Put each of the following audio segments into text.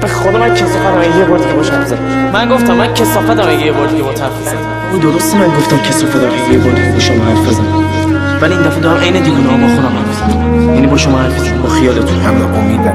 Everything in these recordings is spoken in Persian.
به خدا من کثافتم یه بار دیگه باش حرف زدم. من گفتم من کثافتم یه بار دیگه با حرف زدم. درسته من گفتم کثافتم یه بار دیگه با شما حرف بزنم، ولی این دفعه دارم عین دیوونه‌ها با خودم حرف میزنم، یعنی با شما حرف میزنم، با خیالتون. همه امیدن.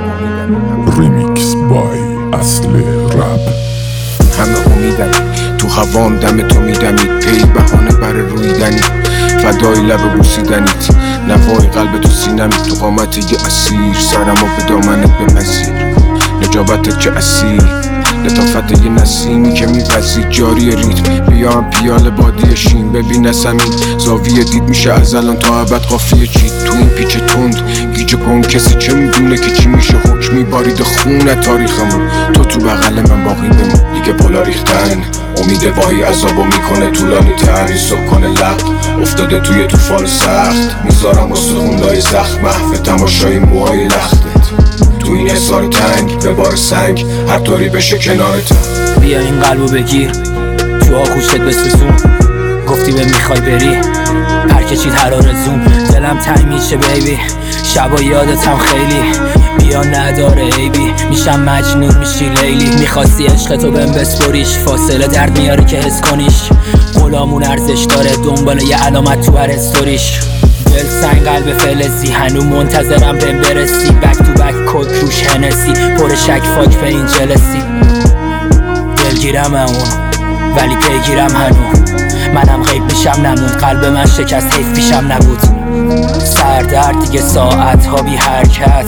ریمیکس بای اصل رپ. همه امیدن تو هوام دم تو میدمید، ای بهانه بر رویدنی، فدای لب بوسیدنیت، نوای قلب تو سینمی، تو قامت یه اسیر، سرمو به دامنت بپذیر، نجابتت چه اسیر، لطافت یه نسیمی که میپذید، جاری ریتم بیام پیاله بادی شین، ببین نسمین زاویه دید میشه از الان تا ابد قافیه چید، تو این پیچ تند گیج کن، کسی چه میدونه که چی میشه، حکمی بارید خونه تاریخمون، تو بغل من باقی بمون، دیگه پلا ریختن امید واهی عذابو میکنه طولانی تر، این سکان لق افتاده توی طوفان سخت، میذارم استخوندهای زخم محو تماشای موهای لختت، تو این حصار تنگ به بار سنگ هر طوری بشه کنارت. بیا این قلبو بگیر تو آغوشت بسوزون، گفتی به میخوای بری پرکشید هر آرزوم، دلم تنگ میشه بیبی، شبا یادتم خیلی، بیا نداره عیبی، میشم مجنون میشی لیلی، میخواستی عشقتو بهم بسپریش، فاصله درد میاره که حس کنیش، غلامون ارزش داره دنبال یه علامت تو هر استوریش، دل سنگ قلب فلزی، هنو منتظرم بهم برسی، بک تو بک کد روش هنسی، پر شک فاک به این جلسی، دلگیرم اون ولی پیگیرم هنو، منم غیب میشم نمون، قلب من شکست حیف پیشم نبود، سردرد دیگه ساعت ها بی حرکت،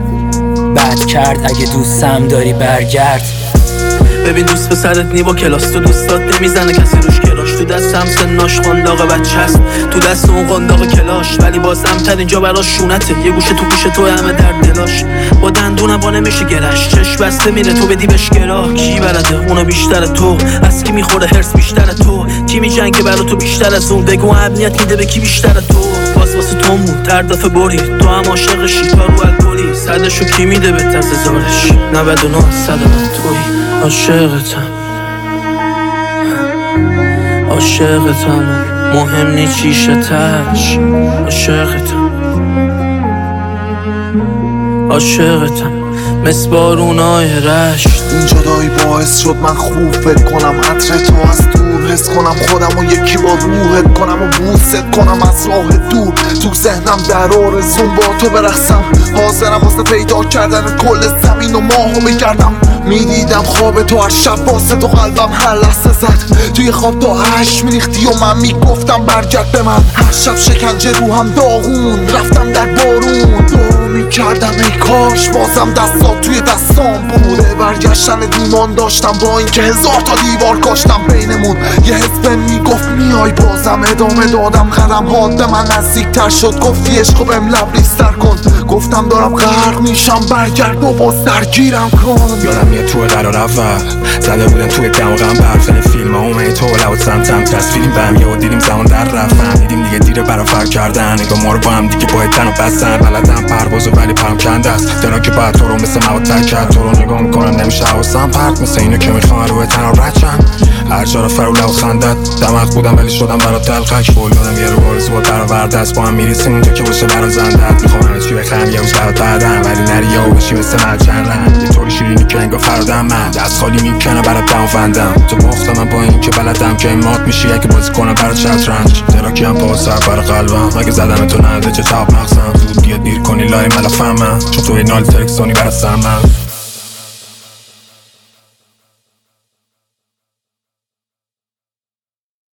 بد کرد اگه دوستم داری برگرد. ببین دوست پسرت نی با کلاس، تو دوستات نمیزنه کسی روش کلاش، تو دستم سناش قنداق بچه هست، تو دست اون قنداق کلاش، ولی بازم تر اینجا براش شونته، یه گوشه تو گوشه تو همه در دلاش، با دندونم با نمیشه گرش، چش بسته میره تو بدی بهش گراه، کی بلده اونو بیشتر تو، از کی میخوره هرس بیشتر تو، کی میجنگه برا تو بیشتر از اون، بگو امنیت میده به کی بیشتر تو، باز واسه تو مون در دفعه بری، تو هم عاشقشی تا رو الکلی، صدشو کی میده به تززارش، 99 صد من توی عاشقتم، عاشقتم مهم نی چیشه تش، عاشقتم، عاشقتم مثل بارونای رشت، این جدایی باعث شد من خوب فکر کنم، عطر تو از دور حس کنم خودم و یکی با روحت کنم و بوست کنم از راه دور، تو ذهنم در آرزون با تو برقصم، حاضرم واسه پیدا کردن کل زمین و ماهو بگردم، میدیدم خواب تو هر شب واسه تو قلبم هر لحظه زد، توی خواب تو عشق میریختی و من میگفتم برگرد به من، هر شب شکنجه روحم داغون، رفتم در بارون دعا میکردم ای کاش بازم دستات توی دستام بوده، برگشتن ایمان داشتم با اینکه 1000 تا دیوار کاشتم بینمون، یه حس بهم میگفت میای بازم ادامه دادم، قدم هات به من نزدیکتر شد، گفتی عشقو بهم لبریزتر کن، گفتم دارم غرق میشم برگرد و باز درگیرم کن. یادم یه تو قرار اول زده بودن توی دماغم برفن فیلم ها اومه تو لوت سمتم تصویریم بهم یهو دیدیم زمان در رفتن، دیدیم دیگه دیره برا فرق کردن، نگاه ما رو با هم دیگه باید تن و بستن، بلدم پروازو ولی پرم کنده است، دلا که باید تو رو مثل مواد تر کرد، تو رو نگاه میکنم نمیشه حواسم پرت، مثل اینو که میخوان روی تن رو رچن، هر جا رو فرو لو خندت، دماغ بودم ولی شدم برا تلخک، بول دادم یه رو آرزو برآورده است، با هم میرسیم اونجا که باشه برا زندت، میخوام همه چی بخرم یه روز برات بعدم، ولی نری یا باشی مثل من چندم، یه طوری شیرینی که انگار فرادم، من دست خالی میکنه برات دموندم، تو باختم من با این که بلدم که این مات میشی اگه بازی کنم برات شطرنج، دراکی هم پا سر برا قلبم، اگه زدم تو نده چه تاب مغزم، زود بیا دیر کنی لای ملافم من، چون تو این نال ترکسونی برات سرمم.